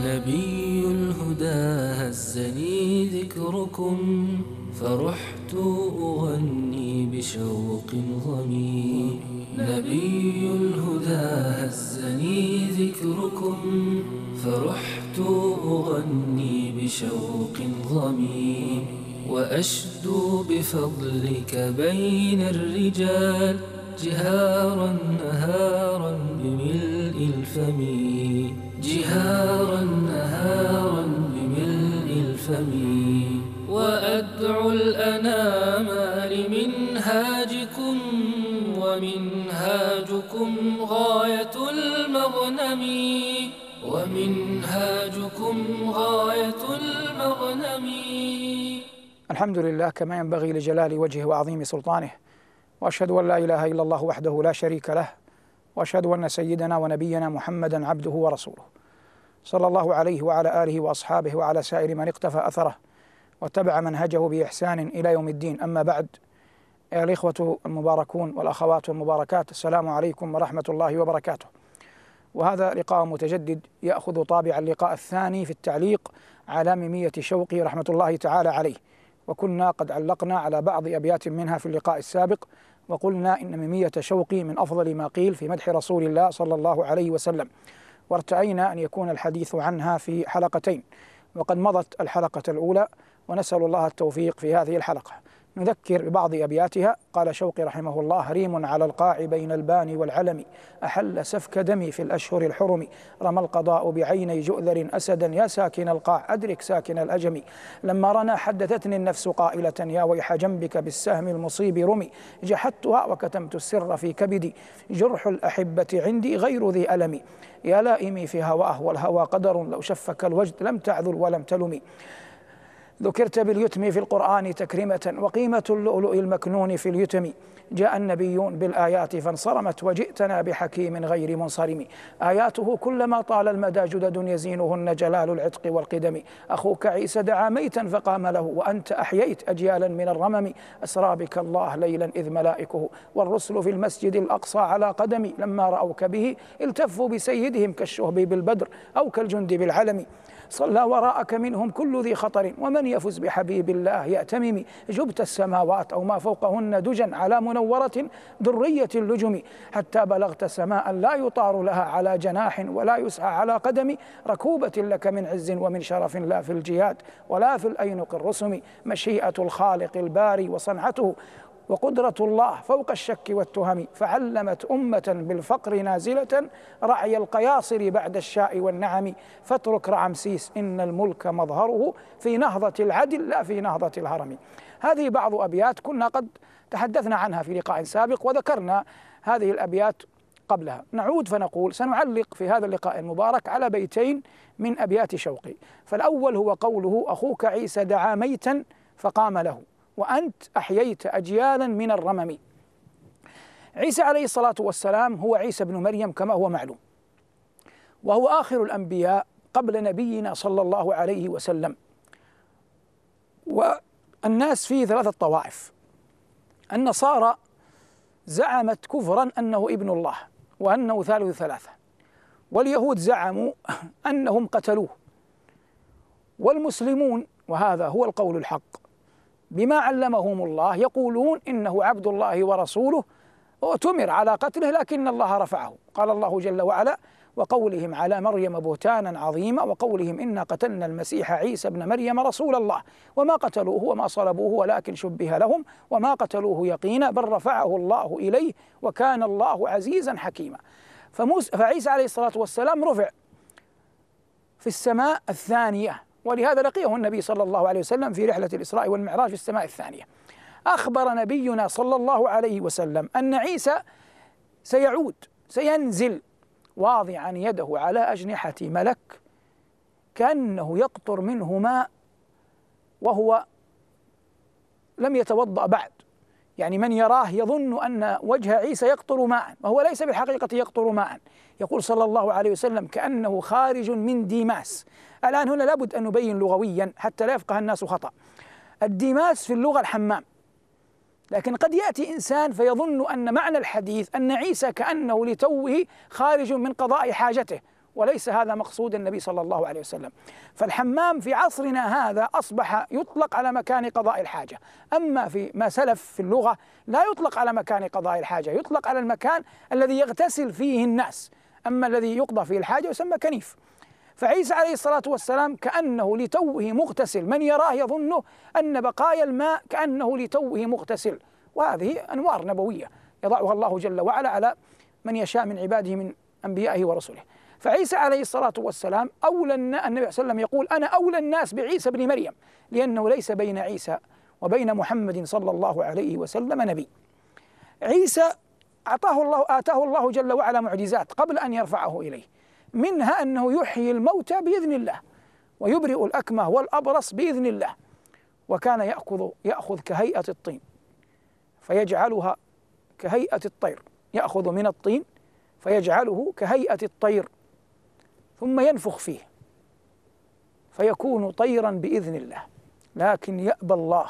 نبي الهدى هزني ذكركم، فرحت أغني بشوق ضمي. نبي الهدى هزني ذكركم، فرحت أغني بشوق ضمي. وأشدو بفضلك بين الرجال، جهارا نهارا بملء الفم، جهارا نهارا بملء الفم. وأدعو الأنام لمنهاجكم، ومنهاجكم غاية المغنم، ومنهاجكم غاية المغنم. الحمد لله كما ينبغي لجلال وجهه وعظيم سلطانه، وأشهد أن لا إله إلا الله وحده لا شريك له، وأشهد أن سيدنا ونبينا محمدا عبده ورسوله، صلى الله عليه وعلى آله وأصحابه وعلى سائر من اقتفى أثره واتبع منهجه بإحسان إلى يوم الدين. أما بعد، أيها الإخوة المباركون والأخوات المباركات، السلام عليكم ورحمة الله وبركاته. وهذا لقاء متجدد يأخذ طابع اللقاء الثاني في التعليق على ميمية شوقي رحمة الله تعالى عليه، وكنا قد علقنا على بعض أبيات منها في اللقاء السابق، وقلنا إن ميمية شوقي من أفضل ما قيل في مدح رسول الله صلى الله عليه وسلم، وارتأينا أن يكون الحديث عنها في حلقتين، وقد مضت الحلقة الأولى، ونسأل الله التوفيق في هذه الحلقة. نذكر ببعض أبياتها. قال شوقي رحمه الله: هريم على القاع بين البان والعلم، أحل سفك دمي في الأشهر الحرم، رمى القضاء بعيني جؤذر أسدا، يا ساكن القاع أدرك ساكن الأجم. لما رنا حدثتني النفس قائلة، يا ويح جنبك بالسهم المصيب رمي، جحدتها وكتمت السر في كبدي، جرح الأحبة عندي غير ذي ألم. يا لائمي في هواه والهوى قدر، لو شفك الوجد لم تعذل ولم تلمي. ذكرت باليتم في القرآن تكرمة، وقيمة اللؤلؤ المكنون في اليتم. جاء النبيون بالآيات فانصرمت، وجئتنا بحكيم غير منصرم. آياته كلما طال المدى جدد، يزينهن جلال العتق والقدم. أخوك عيسى دعا ميتا فقام له، وأنت أحييت أجيالا من الرمم. أسرى بك الله ليلا إذ ملائكه والرسل في المسجد الأقصى على قدم. لما رأوك به التفوا بسيدهم، كالشهب بالبدر أو كالجند بالعلم. صلى وراءك منهم كل ذي خطر، ومن يفز بحبيب الله يأتمم. جبت السماوات أو ما فوقهن دجا، على منورة درية اللجم، حتى بلغت سماء لا يطار لها على جناح ولا يسعى على قدم. ركوبة لك من عز ومن شرف، لا في الجياد ولا في الأينق الرسم. مشيئة الخالق الباري وصنعته، وقدرة الله فوق الشك والتهم. فعلمت أمة بالفقر نازلة، رعي القياصر بعد الشاء والنعم. فاترك رعمسيس إن الملك مظهره، في نهضة العدل لا في نهضة الهرم. هذه بعض أبيات كنا قد تحدثنا عنها في لقاء سابق، وذكرنا هذه الأبيات قبلها. نعود فنقول سنعلق في هذا اللقاء المبارك على بيتين من أبيات شوقي. فالأول هو قوله: أخوك عيسى دعا ميتا فقام له، وأنت أحييت أجيالا من الرمم. عيسى عليه الصلاة والسلام هو عيسى بن مريم كما هو معلوم، وهو آخر الأنبياء قبل نبينا صلى الله عليه وسلم. والناس فيه ثلاثة طوائف. النصارى زعمت كفرا أنه ابن الله وأنه ثالث ثلاثة، واليهود زعموا أنهم قتلوه، والمسلمون، وهذا هو القول الحق، بما علمهم الله يقولون إنه عبد الله ورسوله، وأتمر على قتله لكن الله رفعه. قال الله جل وعلا: وقولهم على مريم بهتانا عظيما، وقولهم إنا قتلنا المسيح عيسى ابن مريم رسول الله، وما قتلوه وما صلبوه ولكن شبه لهم، وما قتلوه يقينا بل رفعه الله إليه، وكان الله عزيزا حكيما. فعيسى عليه الصلاة والسلام رفع في السماء الثانية، ولهذا لقيه النبي صلى الله عليه وسلم في رحلة الإسراء والمعراج في السماء الثانية. أخبر نبينا صلى الله عليه وسلم أن عيسى سيعود، سينزل واضعا يده على أجنحة ملك، كأنه يقطر منه ماء وهو لم يتوضأ بعد. يعني من يراه يظن أن وجه عيسى يقطر ماء، وهو ليس بالحقيقة يقطر ماء. يقول صلى الله عليه وسلم: كأنه خارج من ديماس. الآن هنا لابد أن نبين لغويا حتى لا يفقه الناس خطأ. الديماس في اللغة الحمام، لكن قد يأتي إنسان فيظن أن معنى الحديث أن عيسى كأنه لتوه خارج من قضاء حاجته، وليس هذا مقصود النبي صلى الله عليه وسلم. فالحمام في عصرنا هذا أصبح يطلق على مكان قضاء الحاجة، أما في ما سلف في اللغة لا يطلق على مكان قضاء الحاجة، يطلق على المكان الذي يغتسل فيه الناس، أما الذي يقضى فيه الحاجة يسمى كنيف. فعيسى عليه الصلاة والسلام كأنه لتوه مغتسل، من يراه يظنه أن بقايا الماء كأنه لتوه مغتسل، وهذه أنوار نبوية يضعها الله جل وعلا على من يشاء من عباده من أنبيائه ورسله. فعيسى عليه الصلاة والسلام أولى النبي صلى الله عليه وسلم يقول أنا أولى الناس بعيسى بن مريم، لأنه ليس بين عيسى وبين محمد صلى الله عليه وسلم نبي. عيسى آتاه الله جل وعلا معجزات قبل أن يرفعه إليه، منها أنه يحيي الموتى بإذن الله ويبرئ الأكمه والأبرص بإذن الله، وكان يأخذ كهيئة الطين فيجعلها كهيئة الطير، يأخذ من الطين فيجعله كهيئة الطير ثم ينفخ فيه فيكون طيرا بإذن الله، لكن يأبى الله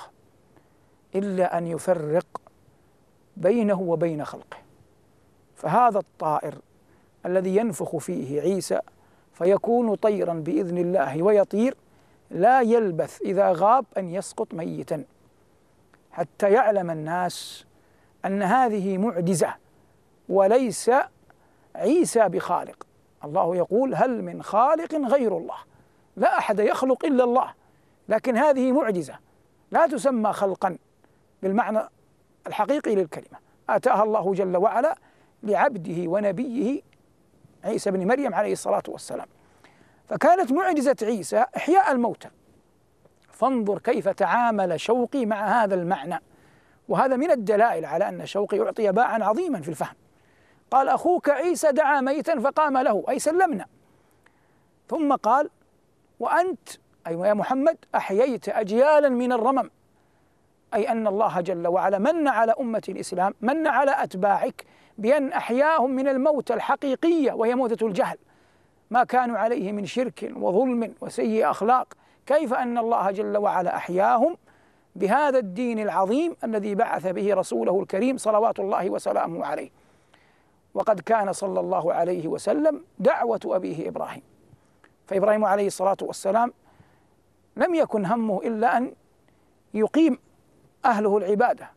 إلا أن يفرق بينه وبين خلقه. فهذا الطائر الذي ينفخ فيه عيسى فيكون طيرا بإذن الله ويطير لا يلبث إذا غاب أن يسقط ميتا، حتى يعلم الناس أن هذه معجزة وليس عيسى بخالق. الله يقول هل من خالق غير الله، لا أحد يخلق إلا الله، لكن هذه معجزة لا تسمى خلقا بالمعنى الحقيقي للكلمة، آتاها الله جل وعلا لعبده ونبيه عيسى بن مريم عليه الصلاة والسلام. فكانت معجزة عيسى إحياء الموتى. فانظر كيف تعامل شوقي مع هذا المعنى، وهذا من الدلائل على أن شوقي يعطي باعا عظيما في الفهم. قال أخوك عيسى دعا ميتا فقام له، أي سلمنا. ثم قال وأنت أي يا محمد أحييت أجيالا من الرمم، أي أن الله جل وعلا من على أمة الإسلام، من على أتباعك بأن أحياهم من الموت الحقيقية وهي موتة الجهل، ما كانوا عليه من شرك وظلم وسيء أخلاق. كيف أن الله جل وعلا أحياهم بهذا الدين العظيم الذي بعث به رسوله الكريم صلوات الله وسلامه عليه. وقد كان صلى الله عليه وسلم دعوة أبيه إبراهيم، فإبراهيم عليه الصلاة والسلام لم يكن همه إلا أن يقيم أهله العبادة،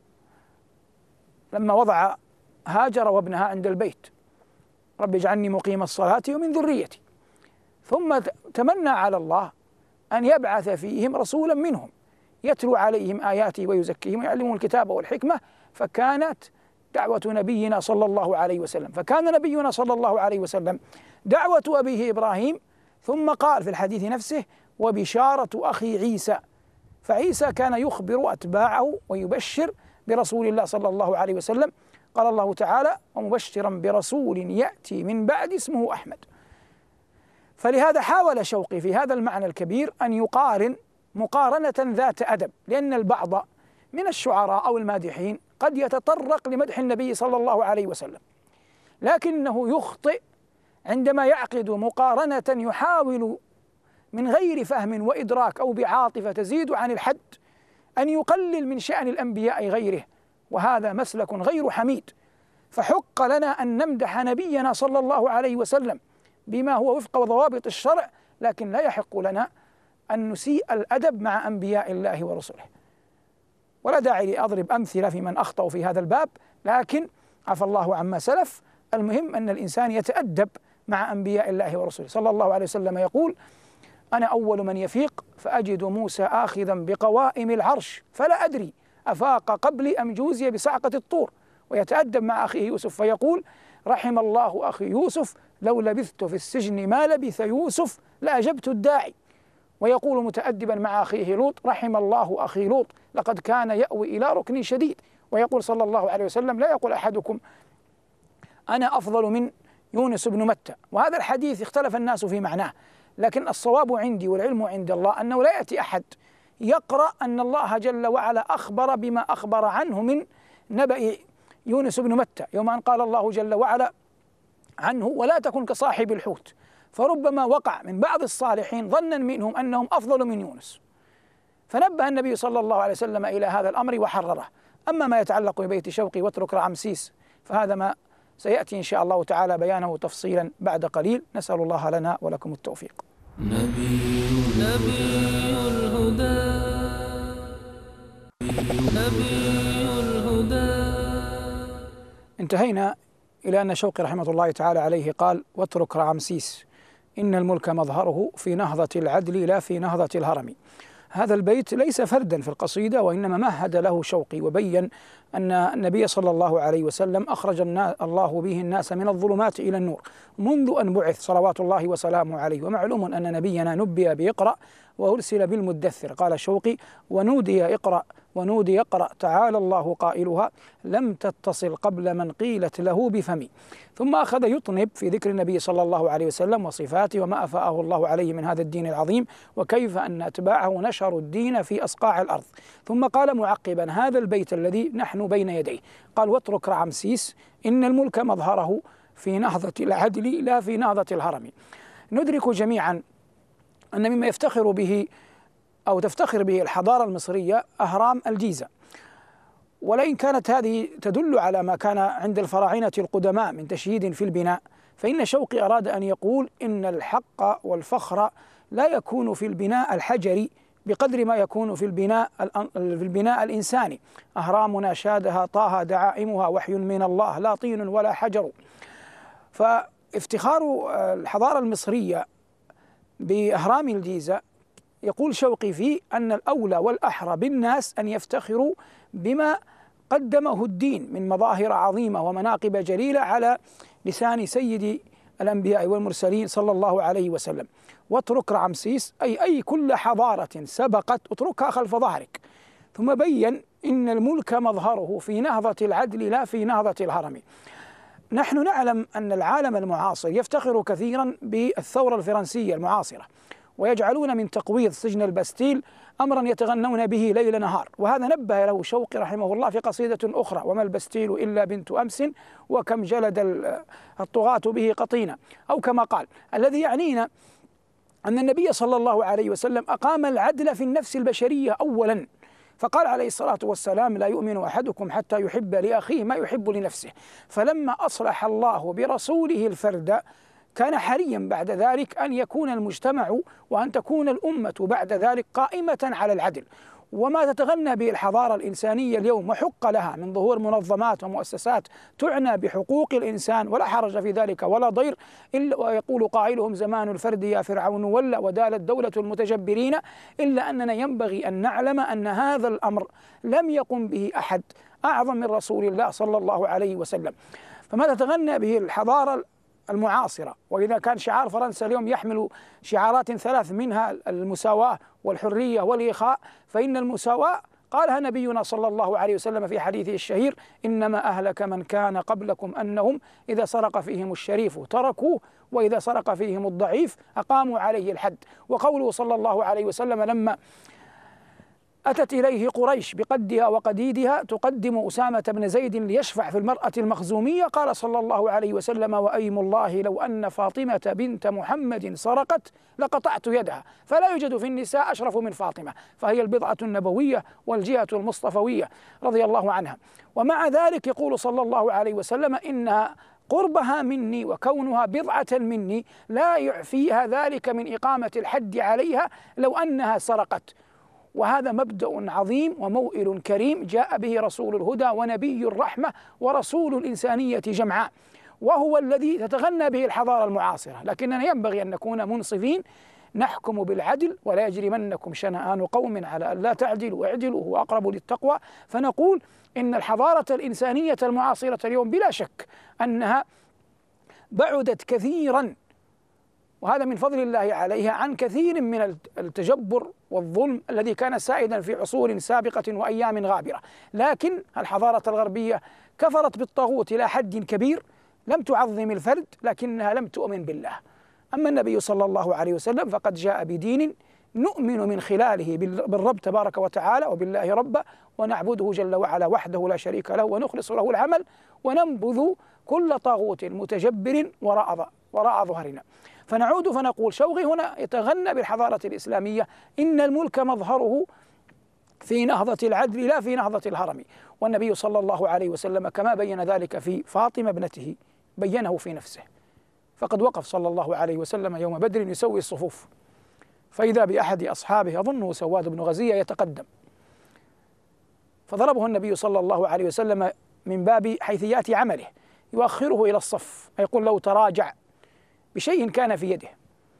لما وضع هاجر وابنها عند البيت رب اجعلني مقيم الصلاة ومن ذريتي، ثم تمنى على الله أن يبعث فيهم رسولا منهم يتلو عليهم آياته ويزكيهم ويعلمهم الكتاب والحكمة. فكانت دعوة نبينا صلى الله عليه وسلم، فكان نبينا صلى الله عليه وسلم دعوة أبيه إبراهيم، ثم قال في الحديث نفسه وبشارة أخي عيسى. فعيسى كان يخبر أتباعه ويبشر برسول الله صلى الله عليه وسلم. قال الله تعالى ومبشرا برسول يأتي من بعد اسمه أحمد. فلهذا حاول شوقي في هذا المعنى الكبير أن يقارن مقارنة ذات أدب، لأن البعض من الشعراء أو المادحين قد يتطرق لمدح النبي صلى الله عليه وسلم، لكنه يخطئ عندما يعقد مقارنة يحاول من غير فهم وإدراك أو بعاطفة تزيد عن الحد أن يقلل من شأن الأنبياء غيره، وهذا مسلك غير حميد. فحق لنا أن نمدح نبينا صلى الله عليه وسلم بما هو وفق وضوابط الشرع، لكن لا يحق لنا أن نسيء الأدب مع أنبياء الله ورسله. ولا داعي لأضرب أمثلة في من أخطأوا في هذا الباب، لكن عفى الله عما سلف. المهم أن الإنسان يتأدب مع أنبياء الله ورسله. صلى الله عليه وسلم يقول أنا أول من يفيق فأجد موسى آخذا بقوائم العرش فلا أدري أفاق قبلي أم جوزي بصعقة الطور. ويتأدب مع أخيه يوسف فيقول رحم الله أخي يوسف لو لبثت في السجن ما لبث يوسف لأجبت الداعي. ويقول متأدبا مع أخيه لوط رحم الله أخي لوط لقد كان يأوي إلى ركن شديد. ويقول صلى الله عليه وسلم لا يقول أحدكم أنا أفضل من يونس بن متى. وهذا الحديث اختلف الناس في معناه، لكن الصواب عندي والعلم عند الله أنه لا يأتي أحد يقرأ أن الله جل وعلا أخبر بما أخبر عنه من نبأ يونس بن متى، يوم أن قال الله جل وعلا عنه ولا تكن كصاحب الحوت، فربما وقع من بعض الصالحين ظنا منهم أنهم أفضل من يونس، فنبه النبي صلى الله عليه وسلم إلى هذا الأمر وحرره. أما ما يتعلق ببيت شوقي واترك رعمسيس فهذا ما سيأتي إن شاء الله تعالى بيانه تفصيلا بعد قليل. نسأل الله لنا ولكم التوفيق. نبي الهدى انتهينا إلى أن شوقي رحمة الله تعالى عليه قال: واترك رعمسيس إن الملك مظهره في نهضة العدل لا في نهضة الهرم. هذا البيت ليس فردا في القصيدة، وإنما مهد له شوقي وبين أن النبي صلى الله عليه وسلم أخرج الله به الناس من الظلمات إلى النور منذ أن بعث صلوات الله وسلامه عليه. ومعلوم أن نبينا نبي بإقرأ وأرسل بالمدثر. قال شوقي: ونودي اقرأ ونودي اقرأ تعالى الله قائلها لم تتصل قبل من قيلت له بفمي. ثم أخذ يطنب في ذكر النبي صلى الله عليه وسلم وصفاته وما أفاءه الله عليه من هذا الدين العظيم، وكيف أن أتباعه نشروا الدين في أصقاع الأرض. ثم قال معقبا هذا البيت الذي نحن بين يديه، قال: واترك رعمسيس إن الملك مظهره في نهضة العدل لا في نهضة الهرم. ندرك جميعا أن مما يفتخر به أو تفتخر به الحضارة المصرية أهرام الجيزة، ولئن كانت هذه تدل على ما كان عند الفراعنة القدماء من تشييد في البناء، فإن شوقي أراد أن يقول إن الحق والفخر لا يكون في البناء الحجري بقدر ما يكون في البناء الإنساني. أهرامنا شادها طه دعائمها وحي من الله لا طين ولا حجر. فافتخار الحضارة المصرية بأهرام الجيزة يقول شوقي فيه أن الأولى والأحرى بالناس أن يفتخروا بما قدمه الدين من مظاهر عظيمة ومناقب جليلة على لسان سيد الأنبياء والمرسلين صلى الله عليه وسلم. واترك رعمسيس أي كل حضارة سبقت اتركها خلف ظهرك. ثم بين إن الملك مظهره في نهضة العدل لا في نهضة الهرم. نحن نعلم أن العالم المعاصر يفتخر كثيرا بالثورة الفرنسية المعاصرة، ويجعلون من تقويض سجن البستيل أمرا يتغنون به ليل نهار. وهذا نبه له شوقي رحمه الله في قصيدة أخرى: وما البستيل إلا بنت أمس وكم جلد الطغاة به قطينا. أو كما قال: الذي يعنينا أن النبي صلى الله عليه وسلم أقام العدل في النفس البشرية أولا، فقال عليه الصلاة والسلام: لا يؤمن أحدكم حتى يحب لأخيه ما يحب لنفسه. فلما أصلح الله برسوله الفرد كان حريا بعد ذلك أن يكون المجتمع وأن تكون الأمة بعد ذلك قائمة على العدل. وما تتغنى به الحضارة الإنسانية اليوم وحق لها من ظهور منظمات ومؤسسات تعنى بحقوق الإنسان، ولا حرج في ذلك ولا ضير، إلا ويقول قائلهم: زمان الفرد يا فرعون ولى ودالت دولة المتجبرين. إلا أننا ينبغي أن نعلم أن هذا الأمر لم يقم به أحد أعظم من رسول الله صلى الله عليه وسلم. فما تتغنى به الحضارة المعاصرة، وإذا كان شعار فرنسا اليوم يحمل شعارات ثلاث منها المساواة والحرية والإخاء، فإن المساواة قالها نبينا صلى الله عليه وسلم في حديثه الشهير: إنما أهلك من كان قبلكم أنهم إذا سرق فيهم الشريف تركوه وإذا سرق فيهم الضعيف أقاموا عليه الحد. وقوله صلى الله عليه وسلم لما أتت إليه قريش بقدها وقديدها تقدم أسامة بن زيد ليشفع في المرأة المخزومية، قال صلى الله عليه وسلم: وأيم الله لو أن فاطمة بنت محمد سرقت لقطعت يدها. فلا يوجد في النساء أشرف من فاطمة، فهي البضعة النبوية والجهة المصطفوية رضي الله عنها. ومع ذلك يقول صلى الله عليه وسلم: إنها قربها مني وكونها بضعة مني لا يعفيها ذلك من إقامة الحد عليها لو أنها سرقت. وهذا مبدأ عظيم وموئل كريم جاء به رسول الهدى ونبي الرحمة ورسول الإنسانية جمعاء، وهو الذي تتغنى به الحضارة المعاصرة. لكننا ينبغي أن نكون منصفين، نحكم بالعدل ولا يجرمنكم شنآن قوم على أن لا تعدلوا اعدلوا هو أقرب للتقوى. فنقول إن الحضارة الإنسانية المعاصرة اليوم بلا شك أنها بعدت كثيرا، وهذا من فضل الله عليها، عن كثير من التجبر والظلم الذي كان سائدا في عصور سابقة وأيام غابرة. لكن الحضارة الغربية كفرت بالطاغوت إلى حد كبير، لم تعظم الفرد لكنها لم تؤمن بالله. أما النبي صلى الله عليه وسلم فقد جاء بدين نؤمن من خلاله بالرب تبارك وتعالى وبالله ربا، ونعبده جل وعلا وحده لا شريك له ونخلص له العمل، وننبذ كل طاغوت متجبر وراء ظهرنا. فنعود فنقول شوقي هنا يتغنى بالحضارة الإسلامية: إن الملك مظهره في نهضة العدل لا في نهضة الهرم. والنبي صلى الله عليه وسلم كما بين ذلك في فاطمة ابنته بينه في نفسه. فقد وقف صلى الله عليه وسلم يوم بدر يسوي الصفوف، فإذا بأحد أصحابه أظنه سواد بن غزية يتقدم، فضربه النبي صلى الله عليه وسلم من باب حيثيات عمله، يؤخره إلى الصف، يقول لو تراجع بشيء كان في يده.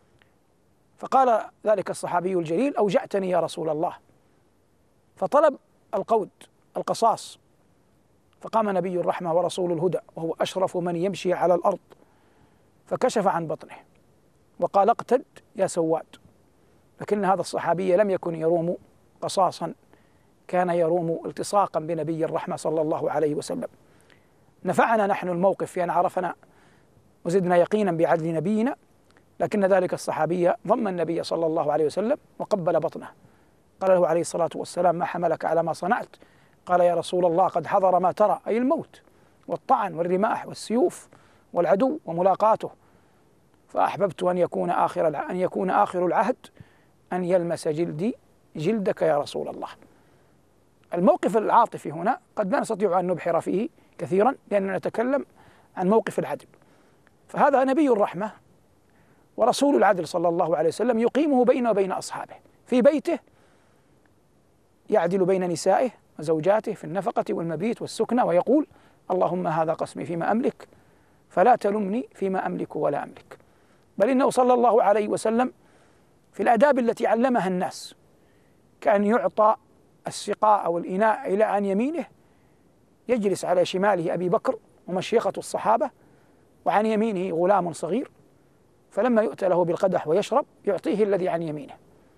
فقال ذلك الصحابي الجليل: أوجعتني يا رسول الله. فطلب القود القصاص، فقام نبي الرحمة ورسول الهدى وهو أشرف من يمشي على الأرض، فكشف عن بطنه وقال: اقتد يا سواد. لكن هذا الصحابي لم يكن يروم قصاصا، كان يروم التصاقا بنبي الرحمة صلى الله عليه وسلم. نفعنا نحن الموقف في أن عرفنا وزدنا يقينا بعدل نبينا، لكن ذلك الصحابي ضم النبي صلى الله عليه وسلم وقبل بطنه، قال له عليه الصلاة والسلام: ما حملك على ما صنعت؟ قال: يا رسول الله قد حضر ما ترى، أي الموت والطعن والرماح والسيوف والعدو وملاقاته، فأحببت أن يكون آخر العهد أن يلمس جلدي جلدك يا رسول الله. الموقف العاطفي هنا قد لا نستطيع أن نبحر فيه كثيرا لأننا نتكلم عن موقف العدل، فهذا نبي الرحمة ورسول العدل صلى الله عليه وسلم يقيمه بينه وبين أصحابه في بيته، يعدل بين نسائه وزوجاته في النفقة والمبيت والسكنة، ويقول: اللهم هذا قسمي فيما أملك فلا تلمني فيما أملك ولا أملك. بل إنه صلى الله عليه وسلم في الآداب التي علمها الناس كأن يعطى السقاء أو الإناء إلى عن يمينه، يجلس على شماله أبي بكر ومشيخة الصحابة، وعن يمينه غلام صغير، فلما يؤتى له بالقدح ويشرب يعطيه الذي عن يمينه.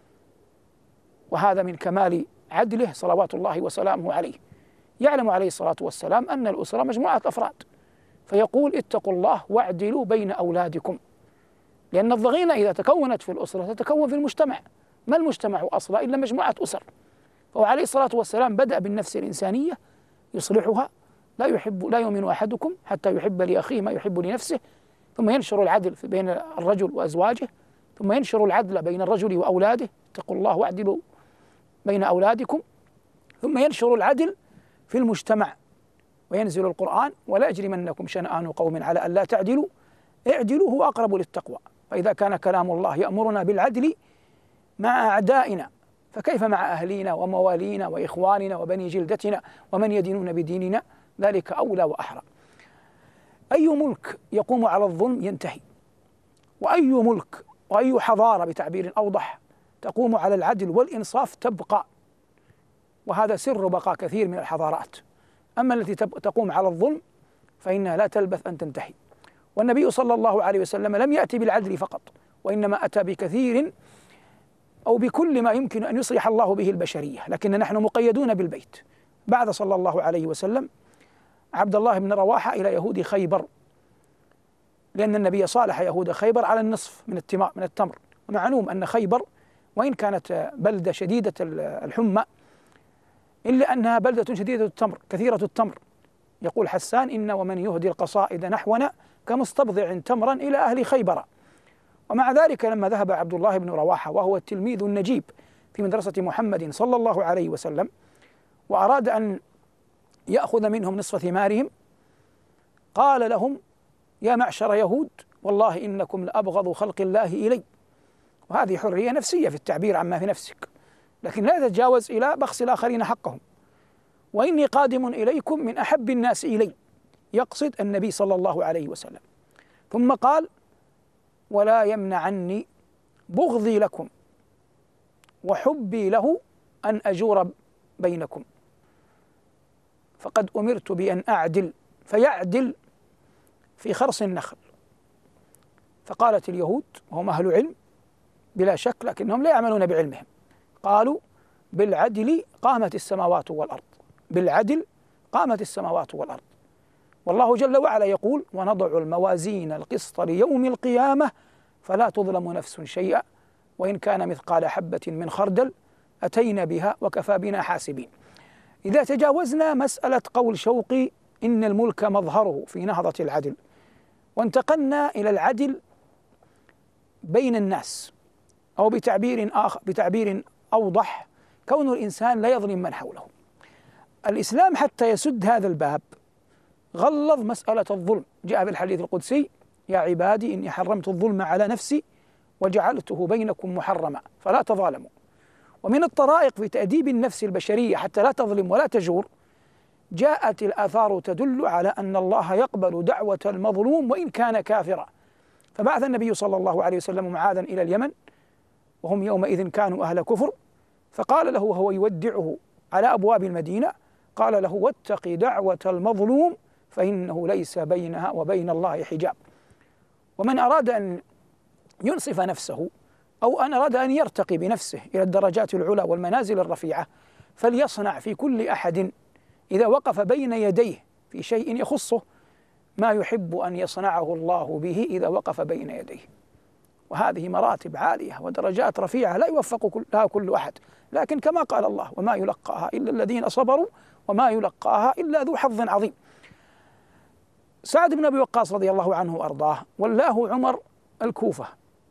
وهذا من كمال عدله صلوات الله وسلامه عليه. يعلم عليه الصلاة والسلام أن الأسرة مجموعة أفراد، فيقول: اتقوا الله واعدلوا بين أولادكم، لأن الضغينة إذا تكونت في الأسرة تتكون في المجتمع، ما المجتمع أصلا إلا مجموعة أسر. فهو عليه الصلاة والسلام بدأ بالنفس الإنسانية يصلحها، لا يؤمن أحدكم حتى يحب لأخيه ما يحب لنفسه، ثم ينشر العدل بين الرجل وأزواجه، ثم ينشر العدل بين الرجل وأولاده، اتقوا الله واعدلوا بين أولادكم، ثم ينشر العدل في المجتمع، وينزل القرآن: ولا يجرمنكم شنآن قوم على ألا تعدلوا اعدلوا هو أقرب للتقوى. فإذا كان كلام الله يأمرنا بالعدل مع أعدائنا، فكيف مع أهلينا وموالينا وإخواننا وبني جلدتنا ومن يدينون بديننا؟ ذلك أولى وأحرى. أي ملك يقوم على الظلم ينتهي، وأي ملك وأي حضارة بتعبير أوضح تقوم على العدل والإنصاف تبقى، وهذا سر بقاء كثير من الحضارات. أما التي تقوم على الظلم فإنها لا تلبث أن تنتهي. والنبي صلى الله عليه وسلم لم يأتي بالعدل فقط، وإنما أتى بكثير أو بكل ما يمكن أن يصلح الله به البشرية، لكن نحن مقيدون بالبيت. بعث صلى الله عليه وسلم عبد الله بن رواحة إلى يهود خيبر، لأن النبي صالح يهود خيبر على النصف من التمر. ومعلوم أن خيبر وإن كانت بلدة شديدة الحمى إلا أنها بلدة شديدة التمر كثيرة التمر. يقول حسان: إن ومن يهدي القصائد نحونا كمستبضع تمرا إلى أهل خيبر. ومع ذلك لما ذهب عبد الله بن رواحة وهو التلميذ النجيب في مدرسة محمد صلى الله عليه وسلم وأراد أن يأخذ منهم نصف ثمارهم، قال لهم: يا معشر يهود، والله إنكم لأبغض خلق الله إلي. وهذه حرية نفسية في التعبير عما في نفسك، لكن لا تتجاوز إلى بخس الآخرين حقهم. وإني قادم إليكم من أحب الناس إلي، يقصد النبي صلى الله عليه وسلم. ثم قال: ولا يمنعني بغضي لكم وحبي له أن أجور بينكم، فقد أمرت بأن أعدل فيعدل في خرص النخل. فقالت اليهود وهم أهل علم بلا شك، لكنهم لا يعملون بعلمهم، قالوا: بالعدل قامت السماوات والأرض، بالعدل قامت السماوات والأرض. والله جل وعلا يقول: ونضع الموازين القسط ليوم القيامة فلا تظلم نفس شيئا وإن كان مثقال حبة من خردل أتينا بها وكفى بنا حاسبين. إذا تجاوزنا مسألة قول شوقي إن الملك مظهره في نهضة العدل، وانتقلنا إلى العدل بين الناس، أو بتعبير أوضح كون الإنسان لا يظلم من حوله. الإسلام حتى يسد هذا الباب غلظ مسألة الظلم. جاء في الحديث القدسي: يا عبادي إني حرمت الظلم على نفسي وجعلته بينكم محرما فلا تظالموا. ومن الطرائق في تأديب النفس البشرية حتى لا تظلم ولا تجور، جاءت الآثار تدل على أن الله يقبل دعوة المظلوم وإن كان كافرا. فبعث النبي صلى الله عليه وسلم معاذا إلى اليمن، وهم يومئذ كانوا أهل كفر، فقال له وهو يودعه على أبواب المدينة، قال له: واتق دعوة المظلوم فإنه ليس بينها وبين الله حجاب. ومن أراد أن ينصف نفسه أو أن أراد أن يرتقي بنفسه إلى الدرجات العلى والمنازل الرفيعة، فليصنع في كل أحد إذا وقف بين يديه في شيء يخصه ما يحب أن يصنعه الله به إذا وقف بين يديه. وهذه مراتب عالية ودرجات رفيعة لا يوفق لها كل أحد، لكن كما قال الله: وما يلقاها إلا الذين صبروا وما يلقاها إلا ذو حظ عظيم. سعد بن أبي وقاص رضي الله عنه وأرضاه ولاه عمر الكوفة،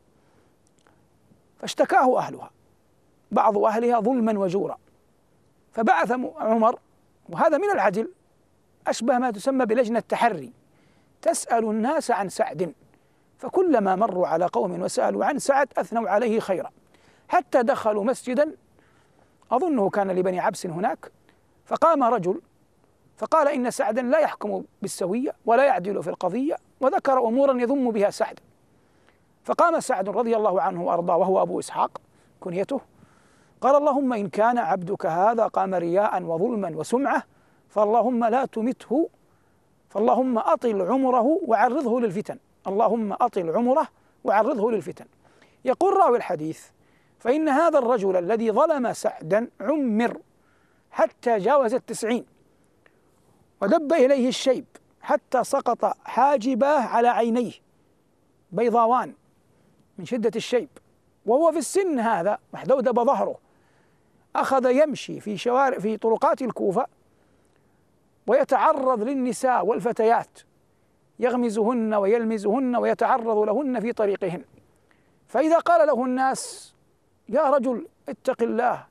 فاشتكاه أهلها، بعض أهلها ظلما وجورا، فبعث عمر، وهذا من العدل، أشبه ما تسمى بلجنة تحري، تسأل الناس عن سعد، فكلما مروا على قوم وسألوا عن سعد أثنوا عليه خيرا، حتى دخلوا مسجدا أظنه كان لبني عبس هناك، فقام رجل فقال إن سعدا لا يحكم بالسوية ولا يعدل في القضية، وذكر أمورا يذم بها سعد. فقام سعد رضي الله عنه وأرضاه وهو أبو إسحاق كنيته، قال: اللهم إن كان عبدك هذا قام رياء وظلما وسمعة فاللهم لا تمته، فاللهم أطل عمره وعرضه للفتن، اللهم أطل عمره وعرضه للفتن. يقول راوي الحديث: فإن هذا الرجل الذي ظلم سعدا عمر حتى جاوز 90 ودب إليه الشيب حتى سقط حاجباه على عينيه بيضاوان من شدة الشيب، وهو في السن هذا محدودب ظهره، أخذ يمشي في طرقات الكوفة ويتعرض للنساء والفتيات، يغمزهن ويلمزهن ويتعرض لهن في طريقهن. فإذا قال له الناس: يا رجل اتق الله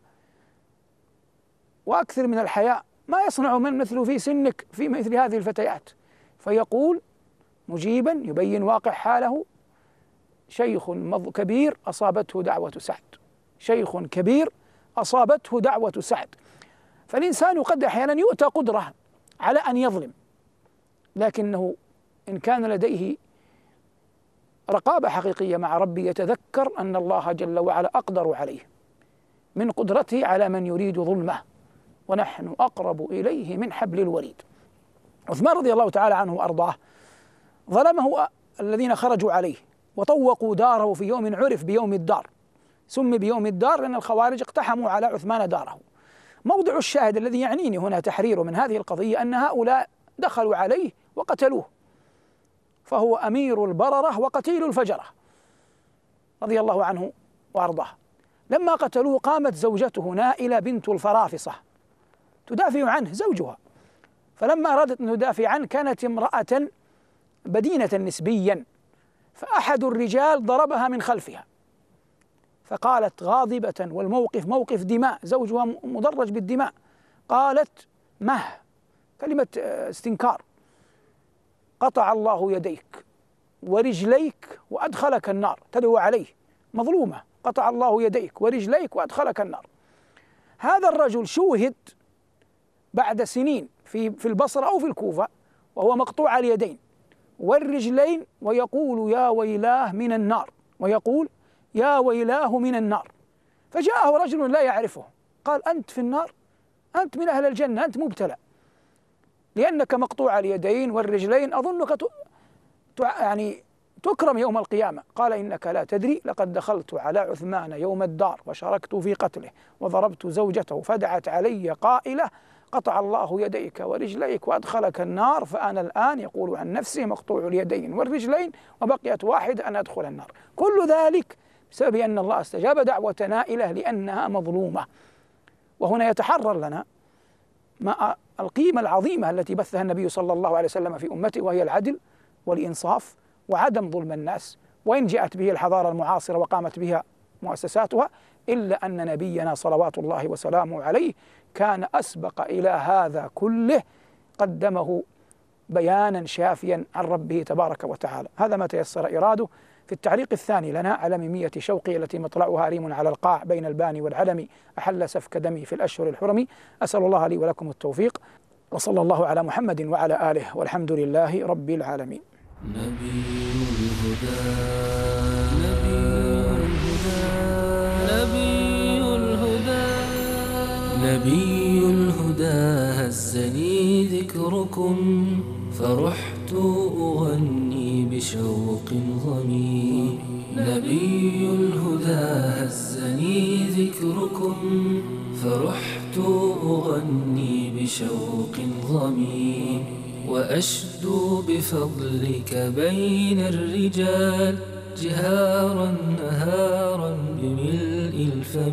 وأكثر من الحياء، ما يصنع من مثل في سنك في مثل هذه الفتيات؟ فيقول مجيبا يبين واقع حاله: شيخ كبير أصابته دعوة سعد، شيخ كبير أصابته دعوة سعد. فالإنسان قد أحيانا يؤتى قدرة على أن يظلم، لكنه إن كان لديه رقابة حقيقية مع ربه يتذكر أن الله جل وعلا أقدر عليه من قدرته على من يريد ظلمه، ونحن أقرب إليه من حبل الوريد. عثمان رضي الله تعالى عنه وأرضاه ظلمه الذين خرجوا عليه وطوقوا داره في يوم عرف بيوم الدار، سمي بيوم الدار لأن الخوارج اقتحموا على عثمان داره. موضع الشاهد الذي يعنيني هنا تحرير من هذه القضية أن هؤلاء دخلوا عليه وقتلوه، فهو أمير البررة وقتيل الفجرة رضي الله عنه وأرضاه. لما قتلوه قامت زوجته نائلة بنت الفرافصة تدافع عنه، زوجها، فلما أرادت أن تدافع عنه كانت امرأة بدينة نسبيا، فأحد الرجال ضربها من خلفها، فقالت غاضبة والموقف موقف دماء، زوجها مدرج بالدماء، قالت مه، كلمة استنكار: قطع الله يديك ورجليك وأدخلك النار، تدعو عليه، مظلومة، قطع الله يديك ورجليك وأدخلك النار. هذا الرجل شوهد بعد سنين في البصرة أو في الكوفة وهو مقطوع اليدين والرجلين، ويقول يا ويلاه من النار، ويقول يا ويلاه من النار. فجاءه رجل لا يعرفه قال: أنت في النار، أنت من أهل الجنة، أنت مبتلى لأنك مقطوع اليدين والرجلين، أظنك يعني تكرم يوم القيامة. قال: إنك لا تدري، لقد دخلت على عثمان يوم الدار وشاركت في قتله وضربت زوجته فدعت علي قائلة: قطع الله يديك ورجليك وأدخلك النار، فأنا الآن يقول عن نفسه مقطوع اليدين والرجلين وبقيت واحد أن أدخل النار. كل ذلك بسبب أن الله استجاب دعوة نائلة لأنها مظلومة. وهنا يتحرر لنا ما القيمة العظيمة التي بثها النبي صلى الله عليه وسلم في أمته، وهي العدل والإنصاف وعدم ظلم الناس. وإن جاءت به الحضارة المعاصرة وقامت بها مؤسساتها، إلا أن نبينا صلوات الله وسلامه عليه كان أسبق إلى هذا كله، قدمه بيانا شافيا عن ربه تبارك وتعالى. هذا ما تيسر إراده. في التعليق الثاني لنا: على ميمية شوقي التي مطلعها ريم على القاع بين الباني والعلم، أحل سفك دمي في الأشهر الحرم. أسأل الله لي ولكم التوفيق، وصلى الله على محمد وعلى آله، والحمد لله رب العالمين. نبي الهدى نبي الهدى نبي الهدى نبي الهدى هزني ذكركم فرحت أغني بشوق ضمي. نبي الهدى هزني ذكركم فرحت أغني بشوق ضمي. وأشدو بفضلك بين الرجال جهارا نهارا بملء الفم،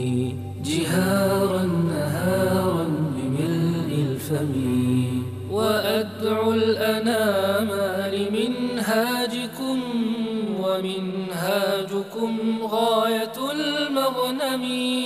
جهارا نهارا بملء الفم. وأدعو الأنام لمنهاجكم ومنهاجكم غاية المغنم،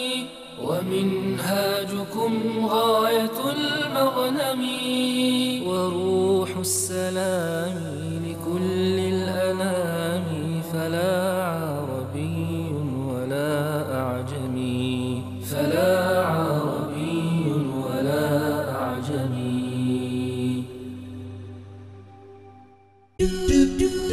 ومنهاجكم غاية المغنم. وروح السلام لكل الأنام فلا عربي ولا أعجمي، فلا عربي ولا أعجمي.